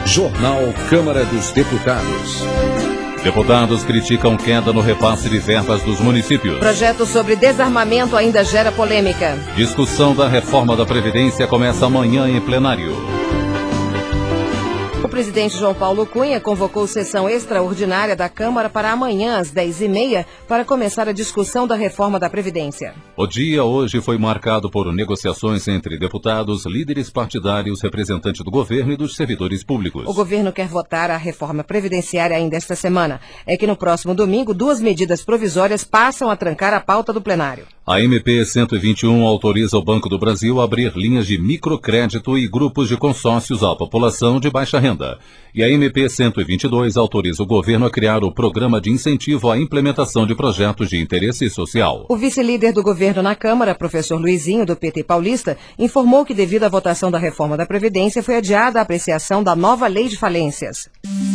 Jornal Câmara dos Deputados. Deputados criticam queda no repasse de verbas dos municípios. Projeto sobre desarmamento ainda gera polêmica. Discussão da reforma da Previdência começa amanhã em plenário. O presidente João Paulo Cunha convocou sessão extraordinária da Câmara para amanhã às 10h30 para começar a discussão da reforma da Previdência. O dia hoje foi marcado por negociações entre deputados, líderes partidários, representantes do governo e dos servidores públicos. O governo quer votar a reforma previdenciária ainda esta semana. É que no próximo domingo, 2 medidas provisórias passam a trancar a pauta do plenário. A MP 121 autoriza o Banco do Brasil a abrir linhas de microcrédito e grupos de consórcios à população de baixa renda. E a MP 122 autoriza o governo a criar o Programa de Incentivo à Implementação de Projetos de Interesse Social. O vice-líder do governo na Câmara, professor Luizinho, do PT paulista, informou que devido à votação da reforma da Previdência foi adiada a apreciação da nova lei de falências.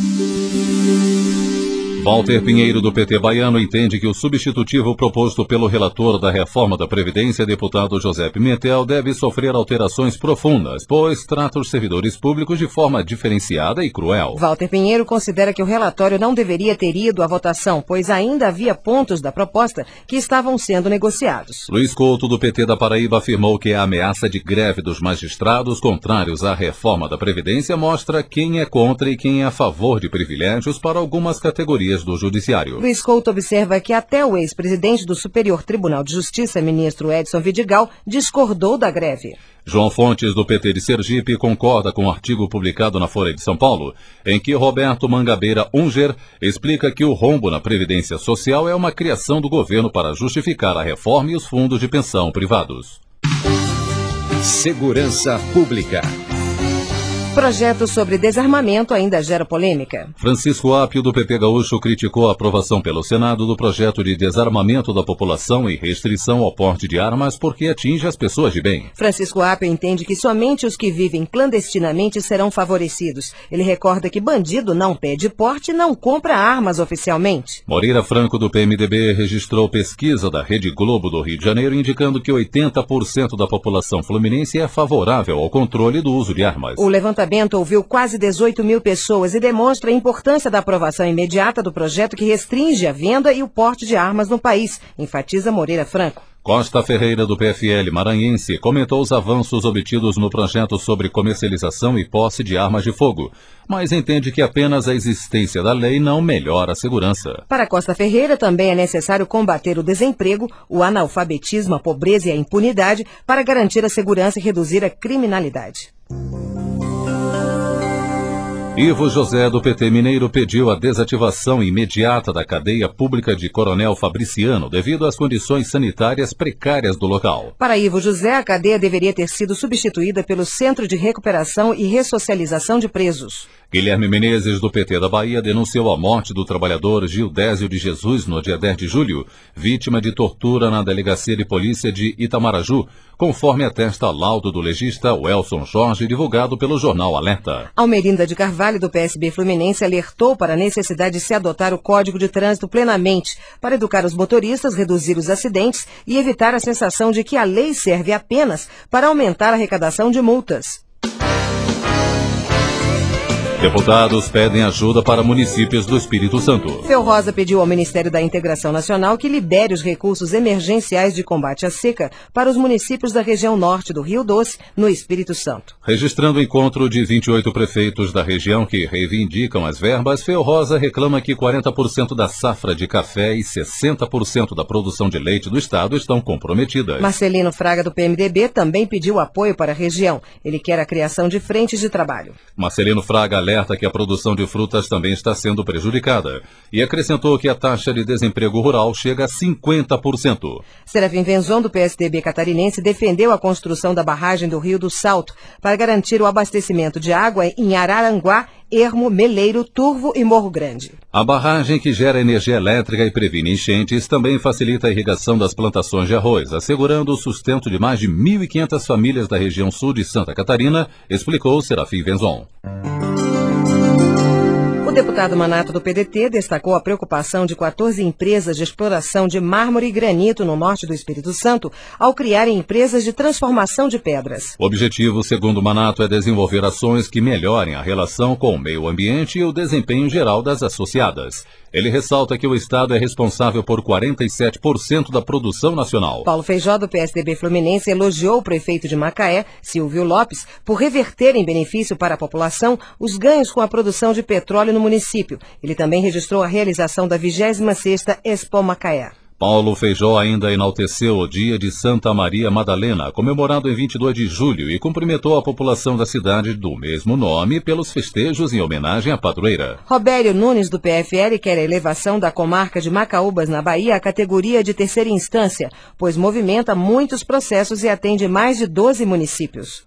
Walter Pinheiro, do PT baiano, entende que o substitutivo proposto pelo relator da reforma da Previdência, deputado José Pimentel, deve sofrer alterações profundas, pois trata os servidores públicos de forma diferenciada e cruel. Walter Pinheiro considera que o relatório não deveria ter ido à votação, pois ainda havia pontos da proposta que estavam sendo negociados. Luiz Couto, do PT da Paraíba, afirmou que a ameaça de greve dos magistrados contrários à reforma da Previdência mostra quem é contra e quem é a favor de privilégios para algumas categorias do Judiciário. Luiz Couto observa que até o ex-presidente do Superior Tribunal de Justiça, ministro Edson Vidigal, discordou da greve. João Fontes, do PT de Sergipe, concorda com o artigo publicado na Folha de São Paulo, em que Roberto Mangabeira Unger explica que o rombo na Previdência Social é uma criação do governo para justificar a reforma e os fundos de pensão privados. Segurança Pública. Projeto sobre desarmamento ainda gera polêmica. Francisco Apio, do PP gaúcho, criticou a aprovação pelo Senado do projeto de desarmamento da população e restrição ao porte de armas porque atinge as pessoas de bem. Francisco Apio entende que somente os que vivem clandestinamente serão favorecidos. Ele recorda que bandido não pede porte e não compra armas oficialmente. Moreira Franco, do PMDB, registrou pesquisa da Rede Globo do Rio de Janeiro indicando que 80% da população fluminense é favorável ao controle do uso de armas. O levantamento ouviu quase 18 mil pessoas e demonstra a importância da aprovação imediata do projeto que restringe a venda e o porte de armas no país, enfatiza Moreira Franco. Costa Ferreira, do PFL maranhense, comentou os avanços obtidos no projeto sobre comercialização e posse de armas de fogo, mas entende que apenas a existência da lei não melhora a segurança. Para Costa Ferreira, também é necessário combater o desemprego, o analfabetismo, a pobreza e a impunidade para garantir a segurança e reduzir a criminalidade. Ivo José, do PT mineiro, pediu a desativação imediata da cadeia pública de Coronel Fabriciano devido às condições sanitárias precárias do local. Para Ivo José, a cadeia deveria ter sido substituída pelo Centro de Recuperação e Ressocialização de Presos. Guilherme Menezes, do PT da Bahia, denunciou a morte do trabalhador Gildésio de Jesus no dia 10 de julho, vítima de tortura na Delegacia de Polícia de Itamaraju, conforme atesta laudo do legista Welson Jorge, divulgado pelo jornal Alerta. Almerinda de Carvalho, do PSB Fluminense, alertou para a necessidade de se adotar o Código de Trânsito plenamente, para educar os motoristas, reduzir os acidentes e evitar a sensação de que a lei serve apenas para aumentar a arrecadação de multas. Deputados pedem ajuda para municípios do Espírito Santo. Felrosa pediu ao Ministério da Integração Nacional que libere os recursos emergenciais de combate à seca para os municípios da região norte do Rio Doce, no Espírito Santo. Registrando o encontro de 28 prefeitos da região que reivindicam as verbas, Felrosa reclama que 40% da safra de café e 60% da produção de leite do estado estão comprometidas. Marcelino Fraga, do PMDB, também pediu apoio para a região. Ele quer a criação de frentes de trabalho. Marcelino Fraga alerta que a produção de frutas também está sendo prejudicada e acrescentou que a taxa de desemprego rural chega a 50%. Serafim Venzon, do PSDB catarinense, defendeu a construção da barragem do Rio do Salto para garantir o abastecimento de água em Araranguá, Ermo, Meleiro, Turvo e Morro Grande. A barragem, que gera energia elétrica e previne enchentes, também facilita a irrigação das plantações de arroz, assegurando o sustento de mais de 1.500 famílias da região sul de Santa Catarina, explicou Serafim Venzon. deputado Manato do PDT destacou a preocupação de 14 empresas de exploração de mármore e granito no norte do Espírito Santo ao criarem empresas de transformação de pedras. O objetivo, segundo Manato, é desenvolver ações que melhorem a relação com o meio ambiente e o desempenho geral das associadas. Ele ressalta que o Estado é responsável por 47% da produção nacional. Paulo Feijó, do PSDB Fluminense, elogiou o prefeito de Macaé, Silvio Lopes, por reverter em benefício para a população os ganhos com a produção de petróleo no município. Ele também registrou a realização da 26ª Expo Macaé. Paulo Feijó ainda enalteceu o dia de Santa Maria Madalena, comemorado em 22 de julho, e cumprimentou a população da cidade do mesmo nome pelos festejos em homenagem à padroeira. Robério Nunes, do PFL, quer a elevação da comarca de Macaúbas, na Bahia, à categoria de terceira instância, pois movimenta muitos processos e atende mais de 12 municípios.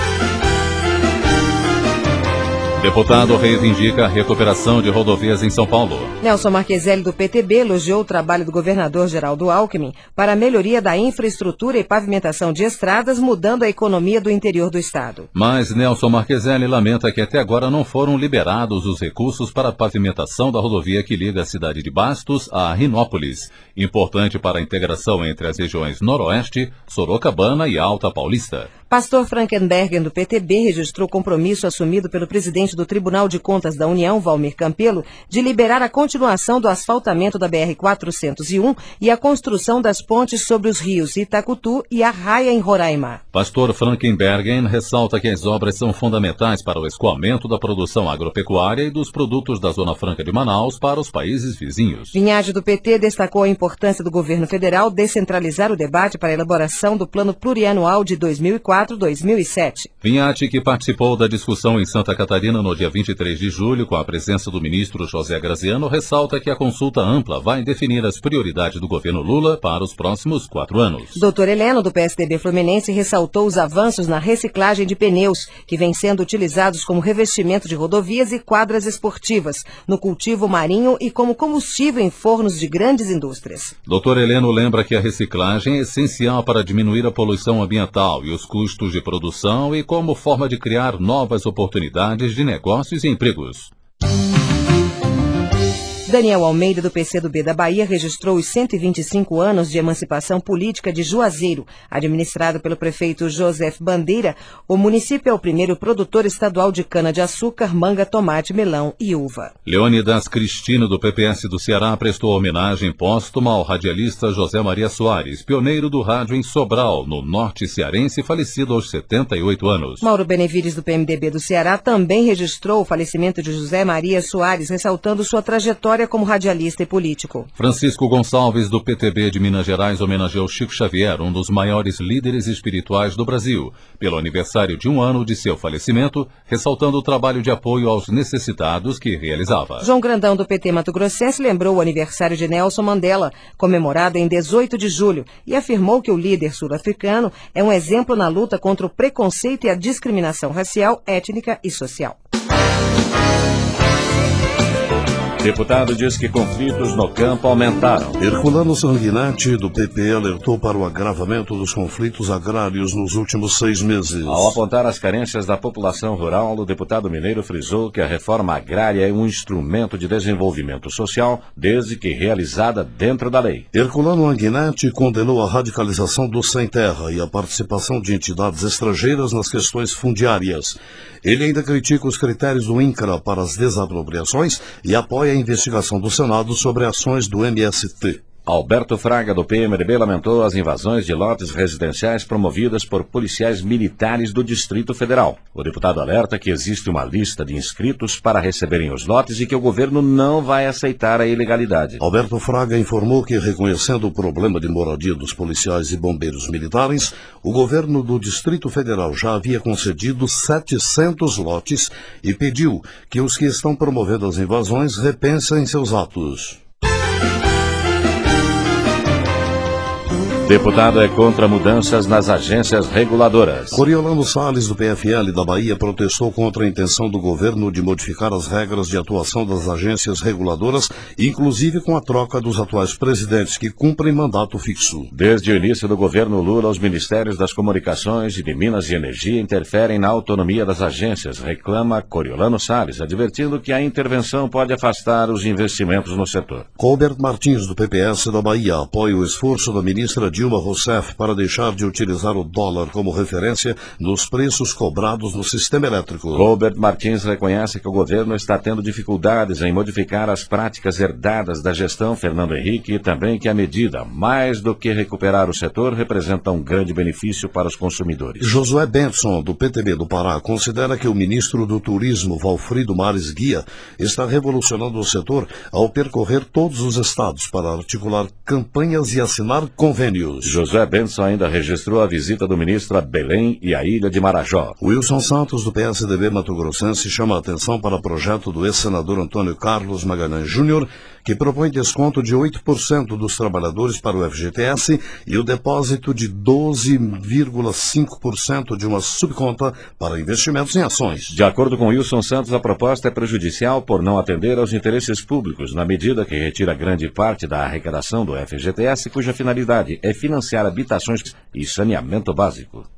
Deputado reivindica a recuperação de rodovias em São Paulo. Nelson Marqueselli, do PTB, elogiou o trabalho do governador Geraldo Alckmin para a melhoria da infraestrutura e pavimentação de estradas, mudando a economia do interior do estado. Mas Nelson Marqueselli lamenta que até agora não foram liberados os recursos para a pavimentação da rodovia que liga a cidade de Bastos a Rinópolis, importante para a integração entre as regiões Noroeste, Sorocabana e Alta Paulista. Pastor Frankenberger, do PTB, registrou compromisso assumido pelo presidente do Tribunal de Contas da União, Valmir Campelo, de liberar a continuação do asfaltamento da BR-401 e a construção das pontes sobre os rios Itacutu e Arraia, em Roraima. Pastor Frankenberger ressalta que as obras são fundamentais para o escoamento da produção agropecuária e dos produtos da Zona Franca de Manaus para os países vizinhos. Vinhade, do PT, destacou a importância do governo federal descentralizar o debate para a elaboração do Plano Plurianual de 2004-2007. Vinhate, que participou da discussão em Santa Catarina no dia 23 de julho, com a presença do ministro José Graziano, ressalta que a consulta ampla vai definir as prioridades do governo Lula para os próximos 4 anos. Dr. Heleno, do PSDB Fluminense, ressaltou os avanços na reciclagem de pneus, que vêm sendo utilizados como revestimento de rodovias e quadras esportivas, no cultivo marinho e como combustível em fornos de grandes indústrias. Dr. Heleno lembra que a reciclagem é essencial para diminuir a poluição ambiental e os custos de produção e como forma de criar novas oportunidades de negócios e empregos. Daniel Almeida, do PCdoB da Bahia, registrou os 125 anos de emancipação política de Juazeiro. Administrado pelo prefeito Joseph Bandeira, o município é o primeiro produtor estadual de cana-de-açúcar, manga, tomate, melão e uva. Leônidas Cristino, do PPS do Ceará, prestou homenagem póstuma ao radialista José Maria Soares, pioneiro do rádio em Sobral, no norte cearense, falecido aos 78 anos. Mauro Benevides, do PMDB do Ceará, também registrou o falecimento de José Maria Soares, ressaltando sua trajetória como radialista e político. Francisco Gonçalves, do PTB de Minas Gerais, homenageou Chico Xavier, um dos maiores líderes espirituais do Brasil, pelo aniversário de 1 ano de seu falecimento, ressaltando o trabalho de apoio aos necessitados que realizava. João Grandão, do PT Mato Grossense, lembrou o aniversário de Nelson Mandela, comemorado em 18 de julho, e afirmou que o líder sul-africano é um exemplo na luta contra o preconceito e a discriminação racial, étnica e social. Deputado diz que conflitos no campo aumentaram. Herculano Sanguinetti, do PP, alertou para o agravamento dos conflitos agrários nos últimos 6 meses. Ao apontar as carências da população rural, o deputado mineiro frisou que a reforma agrária é um instrumento de desenvolvimento social, desde que realizada dentro da lei. Herculano Sanguinetti condenou a radicalização do sem terra e a participação de entidades estrangeiras nas questões fundiárias. Ele ainda critica os critérios do INCRA para as desapropriações e apoia a investigação do Senado sobre ações do MST. Alberto Fraga, do PMDB, lamentou as invasões de lotes residenciais promovidas por policiais militares do Distrito Federal. O deputado alerta que existe uma lista de inscritos para receberem os lotes e que o governo não vai aceitar a ilegalidade. Alberto Fraga informou que, reconhecendo o problema de moradia dos policiais e bombeiros militares, o governo do Distrito Federal já havia concedido 700 lotes e pediu que os que estão promovendo as invasões repensem seus atos. Deputado é contra mudanças nas agências reguladoras. Coriolano Salles, do PFL da Bahia, protestou contra a intenção do governo de modificar as regras de atuação das agências reguladoras, inclusive com a troca dos atuais presidentes que cumprem mandato fixo. Desde o início do governo Lula, os ministérios das Comunicações e de Minas e Energia interferem na autonomia das agências, reclama Coriolano Salles, advertindo que a intervenção pode afastar os investimentos no setor. Colbert Martins, do PPS da Bahia, apoia o esforço da ministra Dilma Rousseff para deixar de utilizar o dólar como referência nos preços cobrados no sistema elétrico. Colbert Martins reconhece que o governo está tendo dificuldades em modificar as práticas herdadas da gestão Fernando Henrique e também que a medida, mais do que recuperar o setor, representa um grande benefício para os consumidores. Josué Benson, do PTB do Pará, considera que o ministro do Turismo, Valfrido Mares Guia, está revolucionando o setor ao percorrer todos os estados para articular campanhas e assinar convênios. José Benson ainda registrou a visita do ministro a Belém e a ilha de Marajó. Wilson Santos, do PSDB Mato Grossense, chama a atenção para o projeto do ex-senador Antônio Carlos Magalhães Júnior, que propõe desconto de 8% dos trabalhadores para o FGTS e o depósito de 12,5% de uma subconta para investimentos em ações. De acordo com Wilson Santos, a proposta é prejudicial por não atender aos interesses públicos, na medida que retira grande parte da arrecadação do FGTS, cuja finalidade é financiar habitações e saneamento básico.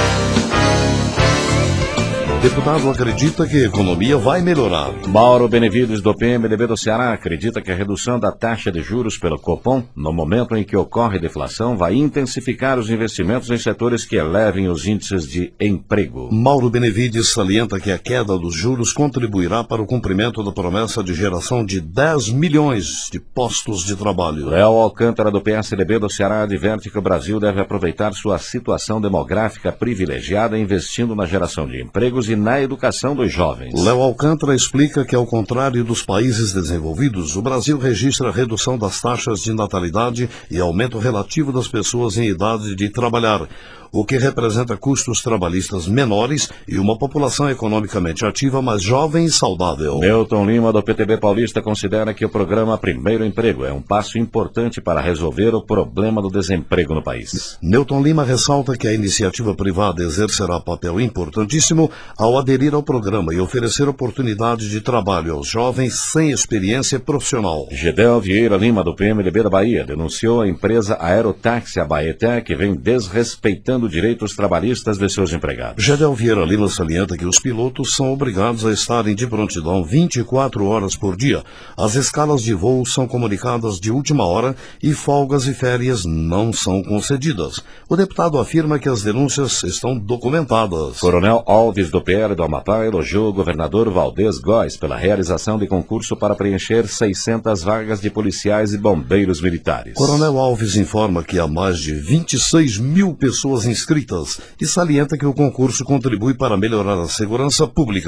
O deputado acredita que a economia vai melhorar. Mauro Benevides, do PMDB do Ceará, acredita que a redução da taxa de juros pelo Copom, no momento em que ocorre deflação, vai intensificar os investimentos em setores que elevem os índices de emprego. Mauro Benevides salienta que a queda dos juros contribuirá para o cumprimento da promessa de geração de 10 milhões de postos de trabalho. Léo Alcântara, do PSDB do Ceará, adverte que o Brasil deve aproveitar sua situação demográfica privilegiada investindo na geração de empregos e na educação dos jovens. Léo Alcântara explica que, ao contrário dos países desenvolvidos, o Brasil registra redução das taxas de natalidade e aumento relativo das pessoas em idade de trabalhar, o que representa custos trabalhistas menores e uma população economicamente ativa, mais jovem e saudável. Newton Lima, do PTB paulista, considera que o programa Primeiro Emprego é um passo importante para resolver o problema do desemprego no país. Newton Lima ressalta que a iniciativa privada exercerá papel importantíssimo ao aderir ao programa e oferecer oportunidade de trabalho aos jovens sem experiência profissional. Gedel Vieira Lima, do PMDB da Bahia, denunciou a empresa Aerotáxi Abaeté, que vem desrespeitando direitos trabalhistas de seus empregados. Gedel Vieira Lima salienta que os pilotos são obrigados a estarem de prontidão 24 horas por dia. As escalas de voo são comunicadas de última hora e folgas e férias não são concedidas. O deputado afirma que as denúncias estão documentadas. Coronel Alves, do PL do Amapá, elogiou o governador Valdez Góes pela realização de concurso para preencher 600 vagas de policiais e bombeiros militares. Coronel Alves informa que há mais de 26 mil pessoas inscritas e salienta que o concurso contribui para melhorar a segurança pública.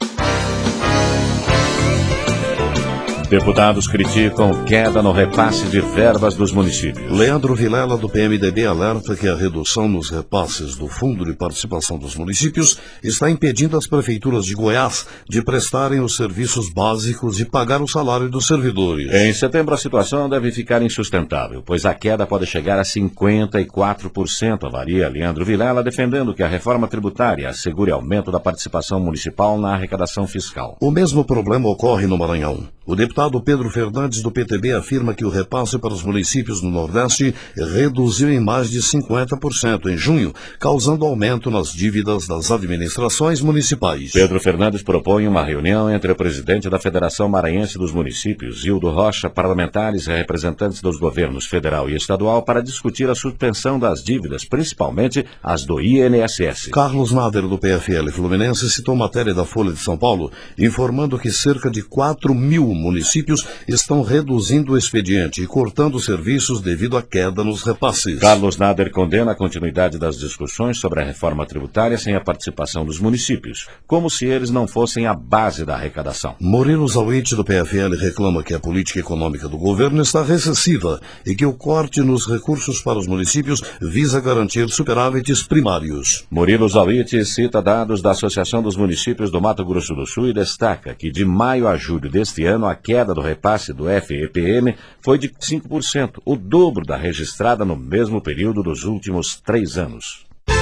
Deputados criticam queda no repasse de verbas dos municípios. Leandro Vilela, do PMDB, alerta que a redução nos repasses do Fundo de Participação dos Municípios está impedindo as prefeituras de Goiás de prestarem os serviços básicos e pagar o salário dos servidores. Em setembro, a situação deve ficar insustentável, pois a queda pode chegar a 54%, avalia Leandro Vilela, defendendo que a reforma tributária assegure aumento da participação municipal na arrecadação fiscal. O mesmo problema ocorre no Maranhão. O deputado Pedro Fernandes, do PTB, afirma que o repasse para os municípios no Nordeste reduziu em mais de 50% em junho, causando aumento nas dívidas das administrações municipais. Pedro Fernandes propõe uma reunião entre o presidente da Federação Maranhense dos Municípios, Hildo Rocha, parlamentares e representantes dos governos federal e estadual para discutir a suspensão das dívidas, principalmente as do INSS. Carlos Nader, do PFL Fluminense, citou matéria da Folha de São Paulo, informando que cerca de 4 mil municípios estão reduzindo o expediente e cortando serviços devido à queda nos repasses. Carlos Nader condena a continuidade das discussões sobre a reforma tributária sem a participação dos municípios, como se eles não fossem a base da arrecadação. Murilo Zawitz, do PFL, reclama que a política econômica do governo está recessiva e que o corte nos recursos para os municípios visa garantir superávites primários. Murilo Zawitz cita dados da Associação dos Municípios do Mato Grosso do Sul e destaca que de maio a julho deste ano a queda queda do repasse do FEPM foi de 5%, o dobro da registrada no mesmo período dos últimos 3 anos.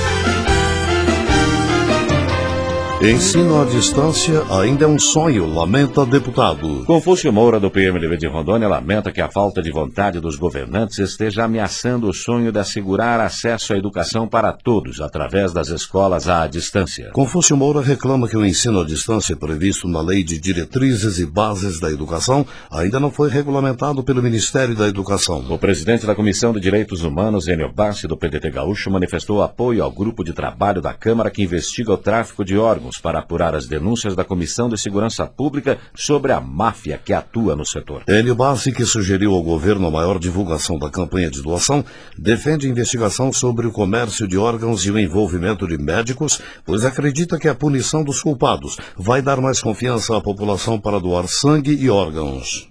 Ensino à distância ainda é um sonho, lamenta deputado. Confúcio Moura, do PMDB de Rondônia, lamenta que a falta de vontade dos governantes esteja ameaçando o sonho de assegurar acesso à educação para todos, através das escolas à distância. Confúcio Moura reclama que o ensino à distância previsto na Lei de Diretrizes e Bases da Educação ainda não foi regulamentado pelo Ministério da Educação. O presidente da Comissão de Direitos Humanos, Enio Bassi, do PDT Gaúcho, manifestou apoio ao grupo de trabalho da Câmara que investiga o tráfico de órgãos para apurar as denúncias da Comissão de Segurança Pública sobre a máfia que atua no setor. Enio Bassi, que sugeriu ao governo a maior divulgação da campanha de doação, defende investigação sobre o comércio de órgãos e o envolvimento de médicos, pois acredita que a punição dos culpados vai dar mais confiança à população para doar sangue e órgãos.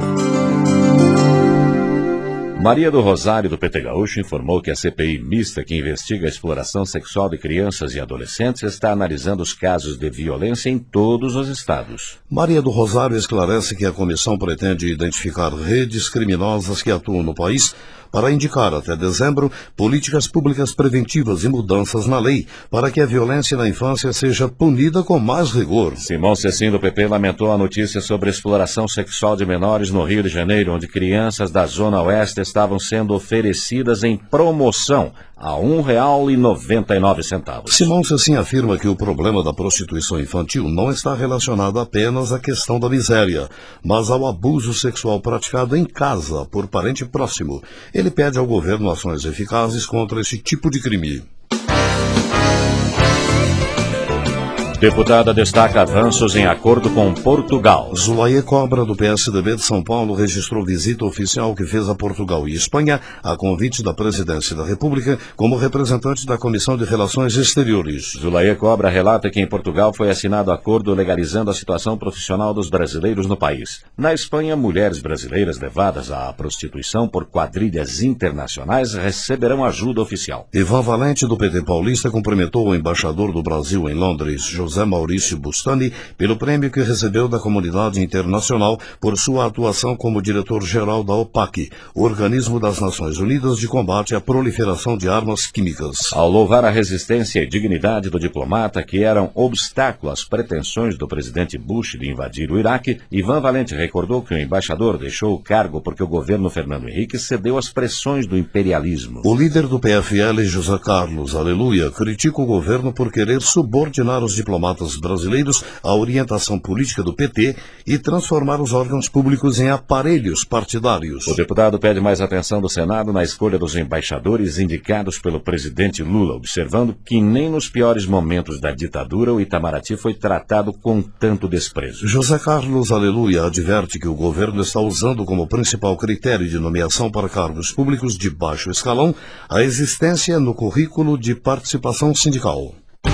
Maria do Rosário, do PT Gaúcho, informou que a CPI mista que investiga a exploração sexual de crianças e adolescentes está analisando os casos de violência em todos os estados. Maria do Rosário esclarece que a comissão pretende identificar redes criminosas que atuam no país para indicar até dezembro políticas públicas preventivas e mudanças na lei para que a violência na infância seja punida com mais rigor. Simão Cecim, do PP, lamentou a notícia sobre a exploração sexual de menores no Rio de Janeiro, onde crianças da Zona Oeste estavam sendo oferecidas em promoção a R$ 1,99. Simão Cecim afirma que o problema da prostituição infantil não está relacionado apenas à questão da miséria, mas ao abuso sexual praticado em casa por parente próximo. Ele pede ao governo ações eficazes contra esse tipo de crime. Deputada destaca avanços em acordo com Portugal. Zulaye Cobra, do PSDB de São Paulo, registrou visita oficial que fez a Portugal e Espanha a convite da Presidência da República como representante da Comissão de Relações Exteriores. Zulaye Cobra relata que em Portugal foi assinado acordo legalizando a situação profissional dos brasileiros no país. Na Espanha, mulheres brasileiras levadas à prostituição por quadrilhas internacionais receberão ajuda oficial. Ivan Valente, do PT paulista, cumprimentou o embaixador do Brasil em Londres, José Maurício Bustani, pelo prêmio que recebeu da comunidade internacional por sua atuação como diretor-geral da OPAC, o Organismo das Nações Unidas de Combate à Proliferação de Armas Químicas. Ao louvar a resistência e dignidade do diplomata, que eram obstáculo às pretensões do presidente Bush de invadir o Iraque, Ivan Valente recordou que o embaixador deixou o cargo porque o governo Fernando Henrique cedeu às pressões do imperialismo. O líder do PFL, José Carlos Aleluia, critica o governo por querer subordinar os diplomatas brasileiros à orientação política do PT e transformar os órgãos públicos em aparelhos partidários. O deputado pede mais atenção do Senado na escolha dos embaixadores indicados pelo presidente Lula, observando que nem nos piores momentos da ditadura o Itamaraty foi tratado com tanto desprezo. José Carlos Aleluia adverte que o governo está usando como principal critério de nomeação para cargos públicos de baixo escalão a existência no currículo de participação sindical.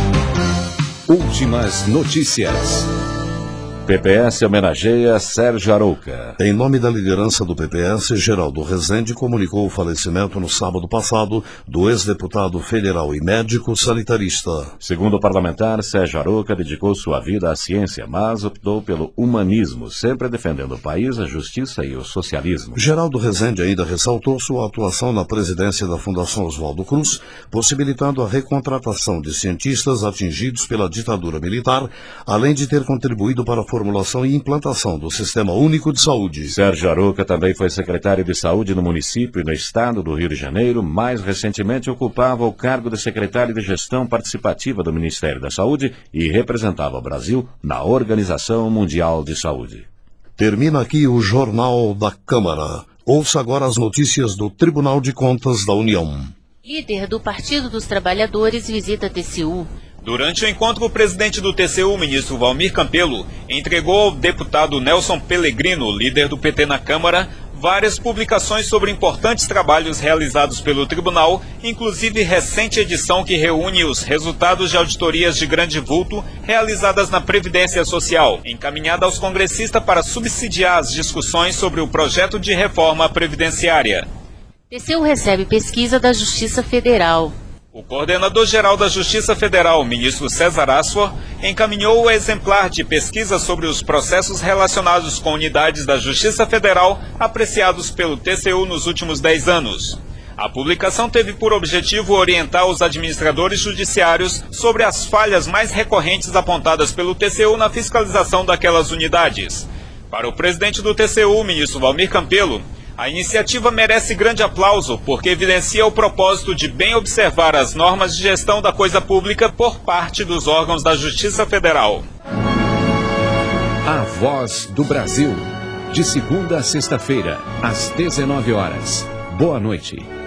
Últimas notícias. PPS homenageia Sérgio Arouca. Em nome da liderança do PPS, Geraldo Rezende comunicou o falecimento no sábado passado do ex-deputado federal e médico sanitarista. Segundo o parlamentar, Sérgio Arouca dedicou sua vida à ciência, mas optou pelo humanismo, sempre defendendo o país, a justiça e o socialismo. Geraldo Rezende ainda ressaltou sua atuação na presidência da Fundação Oswaldo Cruz, possibilitando a recontratação de cientistas atingidos pela ditadura militar, além de ter contribuído para a formulação e implantação do Sistema Único de Saúde. Sérgio Arouca também foi secretário de Saúde no município e no estado do Rio de Janeiro. Mais recentemente ocupava o cargo de secretário de Gestão Participativa do Ministério da Saúde e representava o Brasil na Organização Mundial de Saúde. Termina aqui o Jornal da Câmara. Ouça agora as notícias do Tribunal de Contas da União. Líder do Partido dos Trabalhadores visita TCU. Durante o encontro, o presidente do TCU, ministro Valmir Campelo, entregou ao deputado Nelson Pellegrino, líder do PT na Câmara, várias publicações sobre importantes trabalhos realizados pelo tribunal, inclusive recente edição que reúne os resultados de auditorias de grande vulto realizadas na Previdência Social, encaminhada aos congressistas para subsidiar as discussões sobre o projeto de reforma previdenciária. TCU recebe pesquisa da Justiça Federal. O coordenador-geral da Justiça Federal, ministro César Asfor, encaminhou o exemplar de pesquisa sobre os processos relacionados com unidades da Justiça Federal apreciados pelo TCU nos últimos 10 anos. A publicação teve por objetivo orientar os administradores judiciários sobre as falhas mais recorrentes apontadas pelo TCU na fiscalização daquelas unidades. Para o presidente do TCU, ministro Valmir Campelo, a iniciativa merece grande aplauso porque evidencia o propósito de bem observar as normas de gestão da coisa pública por parte dos órgãos da Justiça Federal. A Voz do Brasil. De segunda a sexta-feira, às 19 horas. Boa noite.